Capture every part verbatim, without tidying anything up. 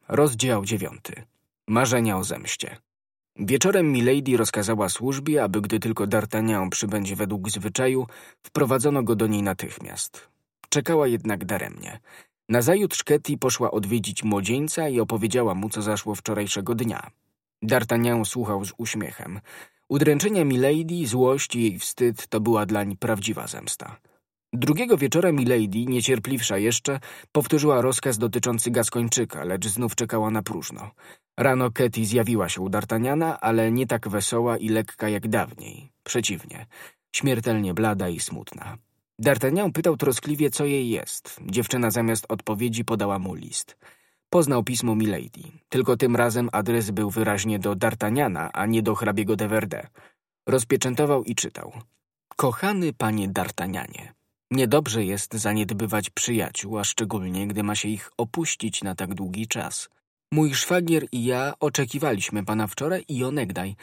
Rozdział dziewiąty. Marzenia o zemście. Wieczorem milady rozkazała służbie, aby gdy tylko D'Artagnan przybędzie według zwyczaju, wprowadzono go do niej natychmiast. Czekała jednak daremnie. Nazajutrz Ketty poszła odwiedzić młodzieńca i opowiedziała mu, co zaszło wczorajszego dnia. D'Artagnan słuchał z uśmiechem. Udręczenia milady, złość i jej wstyd to była dlań prawdziwa zemsta. Drugiego wieczora milady, niecierpliwsza jeszcze, powtórzyła rozkaz dotyczący Gaskończyka, lecz znów czekała na próżno. Rano Ketty zjawiła się u D'Artagnana, ale nie tak wesoła i lekka jak dawniej. Przeciwnie, śmiertelnie blada i smutna. D'Artagnan pytał troskliwie, co jej jest. Dziewczyna zamiast odpowiedzi podała mu list. Poznał pismo milady. Tylko tym razem adres był wyraźnie do D'Artagnana, a nie do hrabiego de Verdun. Rozpieczętował i czytał. Kochany panie D'Artagnanie, niedobrze jest zaniedbywać przyjaciół, a szczególnie, gdy ma się ich opuścić na tak długi czas. Mój szwagier i ja oczekiwaliśmy pana wczoraj i onegdaj,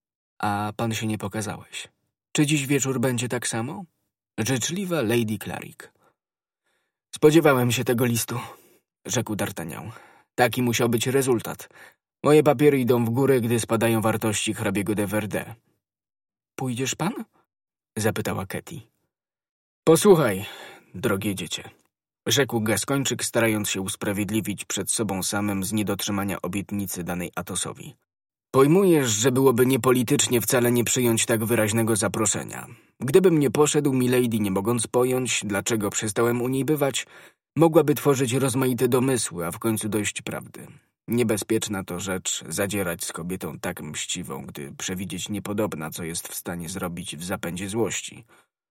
a pan się nie pokazałeś. Czy dziś wieczór będzie tak samo? Życzliwa Lady Clarik. Spodziewałem się tego listu, rzekł D'Artagnan. Taki musiał być rezultat. Moje papiery idą w górę, gdy spadają wartości hrabiego de Verdun. Pójdziesz pan? Zapytała Ketty. Posłuchaj, drogie dziecię, rzekł Gaskończyk, starając się usprawiedliwić przed sobą samym z niedotrzymania obietnicy danej Atosowi. Pojmujesz, że byłoby niepolitycznie wcale nie przyjąć tak wyraźnego zaproszenia. Gdybym nie poszedł, milady, nie mogąc pojąć, dlaczego przestałem u niej bywać, mogłaby tworzyć rozmaite domysły, a w końcu dojść prawdy. Niebezpieczna to rzecz zadzierać z kobietą tak mściwą, gdy przewidzieć niepodobna, co jest w stanie zrobić w zapędzie złości.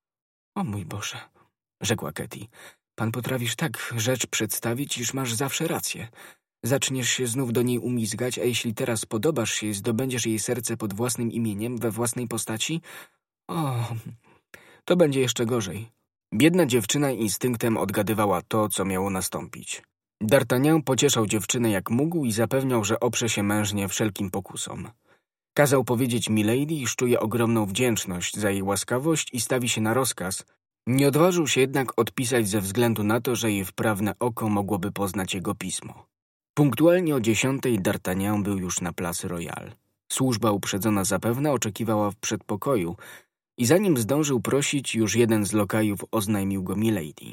O mój Boże, rzekła Ketty, pan potrafisz tak rzecz przedstawić, iż masz zawsze rację. Zaczniesz się znów do niej umizgać, a jeśli teraz podobasz się i zdobędziesz jej serce pod własnym imieniem, we własnej postaci, o, to będzie jeszcze gorzej. Biedna dziewczyna instynktem odgadywała to, co miało nastąpić. D'Artagnan pocieszał dziewczynę jak mógł i zapewniał, że oprze się mężnie wszelkim pokusom. Kazał powiedzieć milady, iż czuje ogromną wdzięczność za jej łaskawość i stawi się na rozkaz. Nie odważył się jednak odpisać ze względu na to, że jej wprawne oko mogłoby poznać jego pismo. Punktualnie o dziesiątej D'Artagnan był już na Place Royale. Służba uprzedzona zapewne oczekiwała w przedpokoju i zanim zdążył prosić, już jeden z lokajów oznajmił go milady.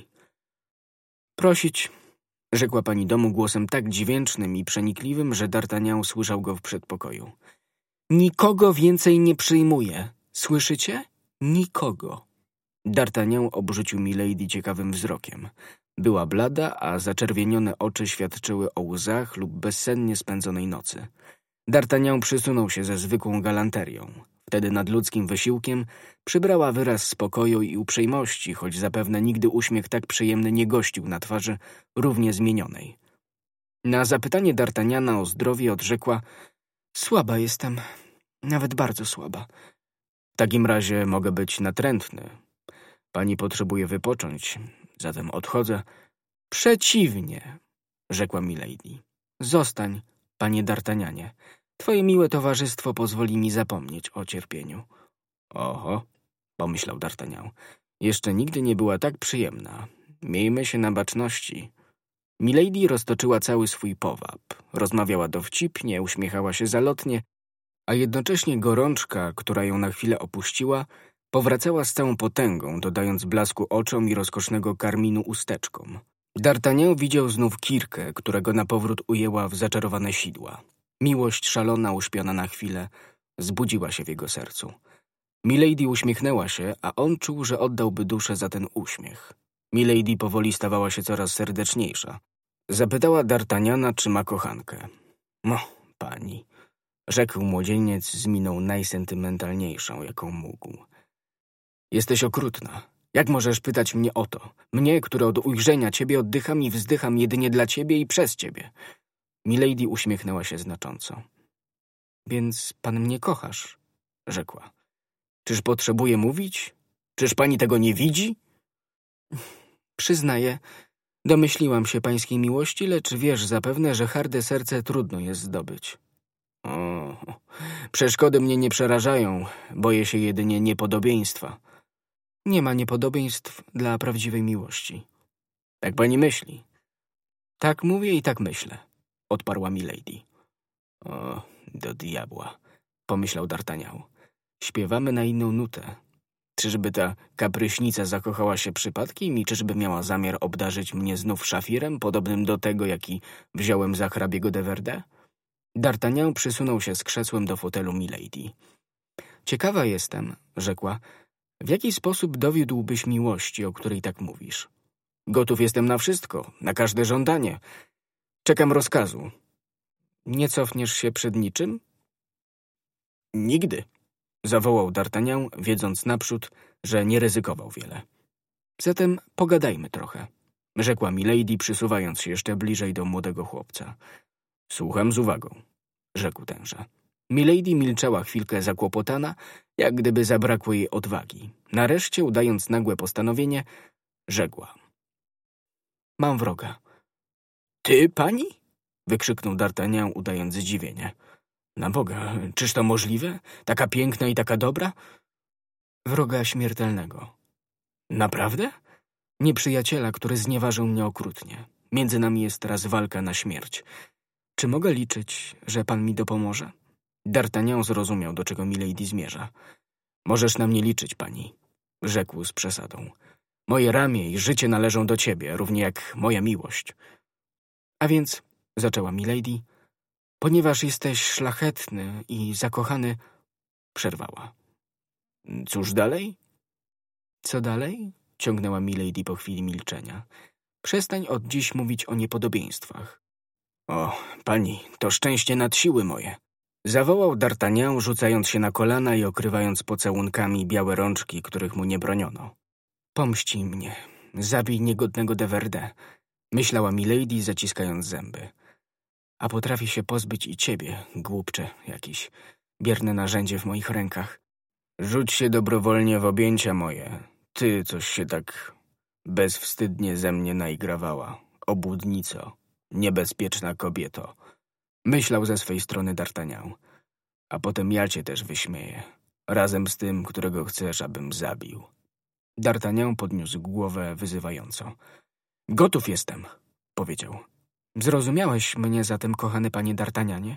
Prosić, rzekła pani domu głosem tak dźwięcznym i przenikliwym, że D'Artagnan słyszał go w przedpokoju. Nikogo więcej nie przyjmuję. Słyszycie? Nikogo. D'Artagnan obrzucił milady ciekawym wzrokiem. Była blada, a zaczerwienione oczy świadczyły o łzach lub bezsennie spędzonej nocy. D'Artagnan przysunął się ze zwykłą galanterią. Wtedy nad ludzkim wysiłkiem przybrała wyraz spokoju i uprzejmości, choć zapewne nigdy uśmiech tak przyjemny nie gościł na twarzy równie zmienionej. Na zapytanie D'Artagnana o zdrowie odrzekła: słaba jestem, nawet bardzo słaba. W takim razie mogę być natrętny. Pani potrzebuje wypocząć, zatem odchodzę. Przeciwnie, rzekła milady. Zostań, panie D'Artagnanie. Twoje miłe towarzystwo pozwoli mi zapomnieć o cierpieniu. Oho, pomyślał D'Artagnan. Jeszcze nigdy nie była tak przyjemna. Miejmy się na baczności. Milady roztoczyła cały swój powab. Rozmawiała dowcipnie, uśmiechała się zalotnie, a jednocześnie gorączka, która ją na chwilę opuściła, powracała z całą potęgą, dodając blasku oczom i rozkosznego karminu usteczkom. D'Artagnan widział znów Kirkę, którego na powrót ujęła w zaczarowane sidła. Miłość szalona, uśpiona na chwilę, zbudziła się w jego sercu. Milady uśmiechnęła się, a on czuł, że oddałby duszę za ten uśmiech. Milady powoli stawała się coraz serdeczniejsza. Zapytała D'Artagnana, czy ma kochankę. No, pani, rzekł młodzieniec z miną najsentymentalniejszą, jaką mógł. Jesteś okrutna. Jak możesz pytać mnie o to? Mnie, który od ujrzenia ciebie oddycham i wzdycham jedynie dla ciebie i przez ciebie. Milady uśmiechnęła się znacząco. Więc pan mnie kochasz, rzekła. Czyż potrzebuję mówić? Czyż pani tego nie widzi? Przyznaję, domyśliłam się pańskiej miłości, lecz wiesz zapewne, że harde serce trudno jest zdobyć. O, przeszkody mnie nie przerażają, boję się jedynie niepodobieństwa. Nie ma niepodobieństw dla prawdziwej miłości. Tak pani myśli. Tak mówię i tak myślę. odparła milady. O, do diabła, pomyślał D'Artagnan. Śpiewamy na inną nutę. Czyżby ta kapryśnica zakochała się przypadkiem i czyżby miała zamiar obdarzyć mnie znów szafirem, podobnym do tego, jaki wziąłem za hrabiego de Verdun? D'Artagnan przysunął się z krzesłem do fotelu milady. Ciekawa jestem, rzekła, w jaki sposób dowiódłbyś miłości, o której tak mówisz? Gotów jestem na wszystko, na każde żądanie. Czekam rozkazu. Nie cofniesz się przed niczym? Nigdy, zawołał D'Artagnan, wiedząc naprzód, że nie ryzykował wiele. Zatem pogadajmy trochę, rzekła milady, przysuwając się jeszcze bliżej do młodego chłopca. Słucham z uwagą, rzekł tenże. Milady milczała chwilkę zakłopotana, jak gdyby zabrakło jej odwagi. Nareszcie, udając nagłe postanowienie, rzekła. Mam wroga. Ty, pani? Wykrzyknął D'Artagnan, udając zdziwienie. Na Boga, czyż to możliwe? Taka piękna i taka dobra? Wroga śmiertelnego. Naprawdę? Nieprzyjaciela, który znieważył mnie okrutnie. Między nami jest teraz walka na śmierć. Czy mogę liczyć, że pan mi dopomoże? D'Artagnan zrozumiał, do czego milady zmierza. Możesz na mnie liczyć, pani, rzekł z przesadą. Moje ramię i życie należą do ciebie, równie jak moja miłość. A więc, zaczęła milady, ponieważ jesteś szlachetny i zakochany, przerwała. Cóż dalej? Co dalej? Ciągnęła milady po chwili milczenia. Przestań od dziś mówić o niepodobieństwach. O, pani, to szczęście nad siły moje. Zawołał D'Artagnan, rzucając się na kolana i okrywając pocałunkami białe rączki, których mu nie broniono. Pomścij mnie, zabij niegodnego de Verdun, myślała milady, zaciskając zęby. A potrafi się pozbyć i ciebie, głupcze jakiś, bierne narzędzie w moich rękach. Rzuć się dobrowolnie w objęcia moje, ty, coś się tak bezwstydnie ze mnie naigrawała, obłudnico, niebezpieczna kobieto. Myślał ze swej strony D'Artagnan. A potem ja cię też wyśmieję, razem z tym, którego chcesz, abym zabił. D'Artagnan podniósł głowę wyzywająco. Gotów jestem, powiedział. Zrozumiałeś mnie zatem, kochany panie D'Artagnanie?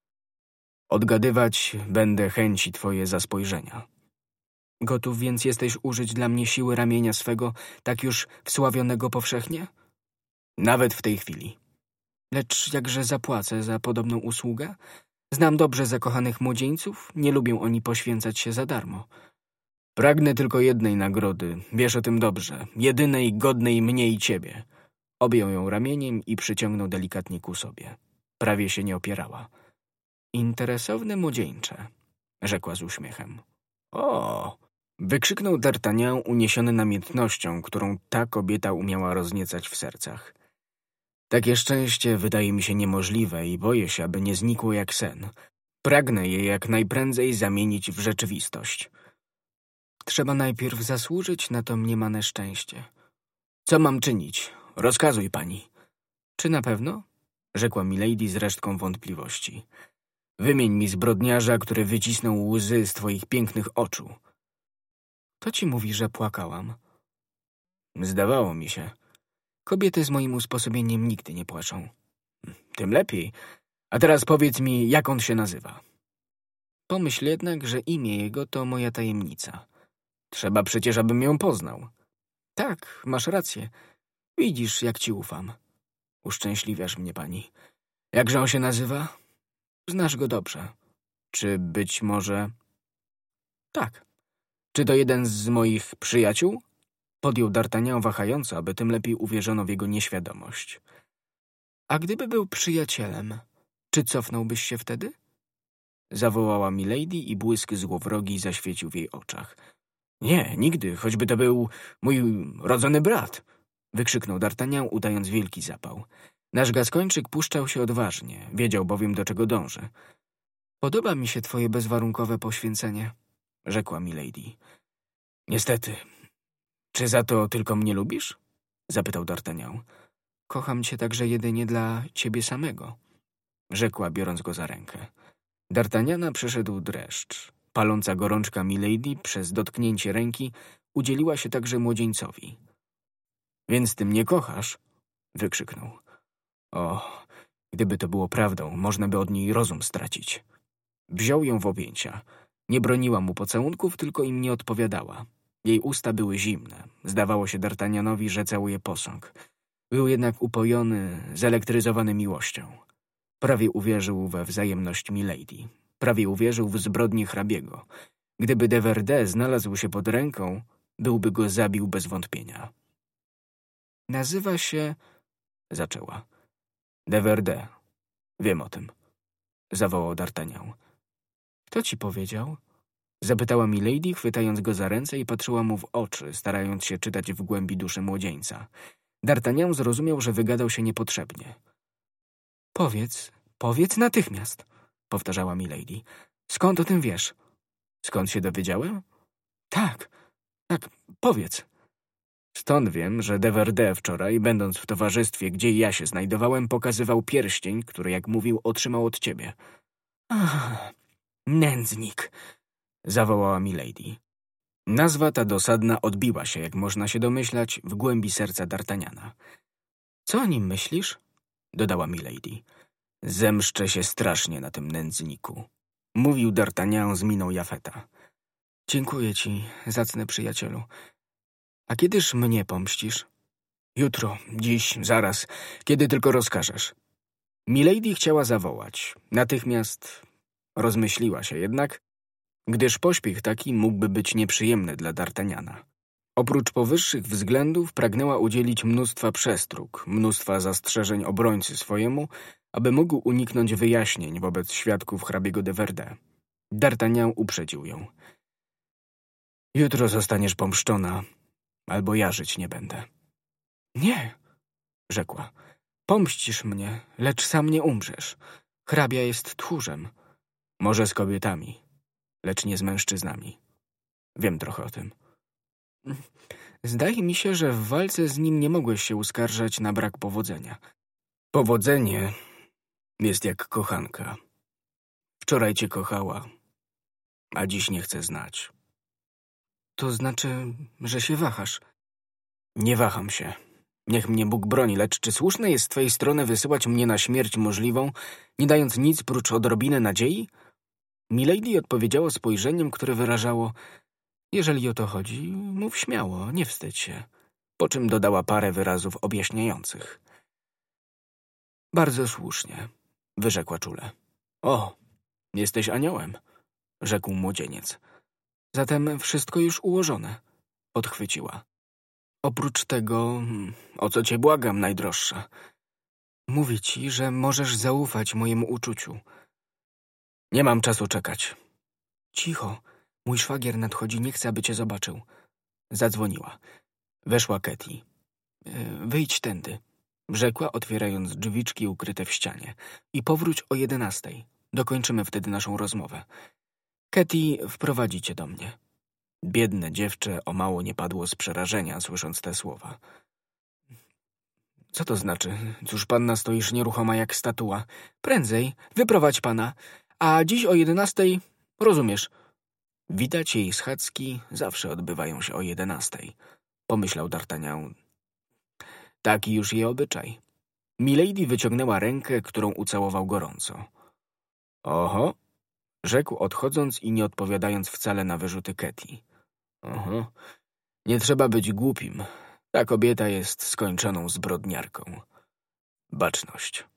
Odgadywać będę chęci twoje za spojrzenia. Gotów więc jesteś użyć dla mnie siły ramienia swego, tak już wsławionego powszechnie? Nawet w tej chwili. Lecz jakże zapłacę za podobną usługę? Znam dobrze zakochanych młodzieńców, nie lubią oni poświęcać się za darmo. Pragnę tylko jednej nagrody, wiesz o tym dobrze, jedynej, godnej mnie i ciebie. Objął ją ramieniem i przyciągnął delikatnie ku sobie. Prawie się nie opierała. Interesowne młodzieńcze, rzekła z uśmiechem. O! Wykrzyknął D'Artagnan, uniesiony namiętnością, którą ta kobieta umiała rozniecać w sercach. Takie szczęście wydaje mi się niemożliwe i boję się, aby nie znikło jak sen. Pragnę je jak najprędzej zamienić w rzeczywistość. Trzeba najpierw zasłużyć na to mniemane szczęście. Co mam czynić? Rozkazuj pani. Czy na pewno? Rzekła milady z resztką wątpliwości. Wymień mi zbrodniarza, który wycisnął łzy z twoich pięknych oczu. To ci mówi, że płakałam. Zdawało mi się. Kobiety z moim usposobieniem nigdy nie płaczą. Tym lepiej. A teraz powiedz mi, jak on się nazywa. Pomyśl jednak, że imię jego to moja tajemnica. Trzeba przecież, abym ją poznał. Tak, masz rację. Widzisz, jak ci ufam. Uszczęśliwiasz mnie, pani. Jakże on się nazywa? Znasz go dobrze. Czy być może... Tak. Czy to jeden z moich przyjaciół? Podjął D'Artagnan wahająco, aby tym lepiej uwierzono w jego nieświadomość. A gdyby był przyjacielem, czy cofnąłbyś się wtedy? Zawołała milady i błysk złowrogi zaświecił w jej oczach. Nie, nigdy, choćby to był mój rodzony brat, wykrzyknął D'Artagnan, udając wielki zapał. Nasz Gaskończyk puszczał się odważnie, wiedział bowiem, do czego dąży. Podoba mi się twoje bezwarunkowe poświęcenie, rzekła milady. Niestety. Czy za to tylko mnie lubisz? Zapytał D'Artagnan. Kocham cię także jedynie dla ciebie samego, rzekła, biorąc go za rękę. D'Artagnana przeszedł dreszcz. Paląca gorączka milady przez dotknięcie ręki udzieliła się także młodzieńcowi. Więc ty mnie kochasz? Wykrzyknął. O, Gdyby to było prawdą, można by od niej rozum stracić. Wziął ją w objęcia. Nie broniła mu pocałunków, tylko im nie odpowiadała. Jej usta były zimne. Zdawało się D'Artagnanowi, że całuje posąg. Był jednak upojony, zelektryzowany miłością. Prawie uwierzył we wzajemność Milady. Prawie uwierzył w zbrodnię hrabiego. Gdyby de Verdun znalazł się pod ręką, byłby go zabił bez wątpienia. Nazywa się... zaczęła. De Verdun. Wiem o tym. Zawołał D'Artagnan. Kto ci powiedział? Zapytała Milady, chwytając go za ręce i patrzyła mu w oczy, starając się czytać w głębi duszy młodzieńca. D'Artagnan zrozumiał, że wygadał się niepotrzebnie. Powiedz, powiedz natychmiast, powtarzała Milady. Skąd o tym wiesz? Skąd się dowiedziałem? Tak, tak, powiedz. Stąd wiem, że de Verdun wczoraj, będąc w towarzystwie, gdzie ja się znajdowałem, pokazywał pierścień, który, jak mówił, otrzymał od ciebie. Ach, nędznik, zawołała Milady. Nazwa ta dosadna odbiła się, jak można się domyślać, w głębi serca D'Artagnana. Co o nim myślisz? Dodała Milady. Zemszczę się strasznie na tym nędzniku, mówił D'Artagnan z miną Jafeta. Dziękuję ci, zacny przyjacielu. A kiedyż mnie pomścisz? Jutro, dziś, zaraz, kiedy tylko rozkażesz. Milady chciała zawołać. Natychmiast rozmyśliła się jednak, gdyż pośpiech taki mógłby być nieprzyjemny dla D'Artagnana. Oprócz powyższych względów pragnęła udzielić mnóstwa przestróg, mnóstwa zastrzeżeń obrońcy swojemu, aby mógł uniknąć wyjaśnień wobec świadków hrabiego de Verdun. D'Artagnan uprzedził ją. Jutro zostaniesz pomszczona, albo ja żyć nie będę. Nie, rzekła. Pomścisz mnie, lecz sam nie umrzesz. Hrabia jest tchórzem. Może z kobietami, lecz nie z mężczyznami. Wiem trochę o tym. Zdaje mi się, że w walce z nim nie mogłeś się uskarżać na brak powodzenia. Powodzenie jest jak kochanka. Wczoraj cię kochała, a dziś nie chce znać. To znaczy, że się wahasz. Nie waham się. Niech mnie Bóg broni, lecz czy słuszne jest z twojej strony wysyłać mnie na śmierć możliwą, nie dając nic prócz odrobiny nadziei? Milady odpowiedziała spojrzeniem, które wyrażało: jeżeli o to chodzi, mów śmiało, nie wstydź się. Po czym dodała parę wyrazów objaśniających. Bardzo słusznie, wyrzekła czule. O, jesteś aniołem, rzekł młodzieniec. Zatem wszystko już ułożone, podchwyciła. Oprócz tego, o co cię błagam, najdroższa. Mówię ci, że możesz zaufać mojemu uczuciu. Nie mam czasu czekać. Cicho, mój szwagier nadchodzi, nie chce, aby cię zobaczył. Zadzwoniła. Weszła Ketty. Wyjdź tędy, rzekła, otwierając drzwiczki ukryte w ścianie. I powróć o jedenastej. Dokończymy wtedy naszą rozmowę. Ketty wprowadzi cię do mnie. Biedne dziewczę o mało nie padło z przerażenia, słysząc te słowa. Co to znaczy? Cóż, panna stoisz nieruchoma jak statua. Prędzej, wyprowadź pana. A dziś o jedenastej, rozumiesz. Widać, jej schadzki zawsze odbywają się o jedenastej, pomyślał D'Artagnan. Taki już jej obyczaj. Milady wyciągnęła rękę, którą ucałował gorąco. Oho, rzekł, odchodząc i nie odpowiadając wcale na wyrzuty Ketty. Oho, nie trzeba być głupim. Ta kobieta jest skończoną zbrodniarką. Baczność.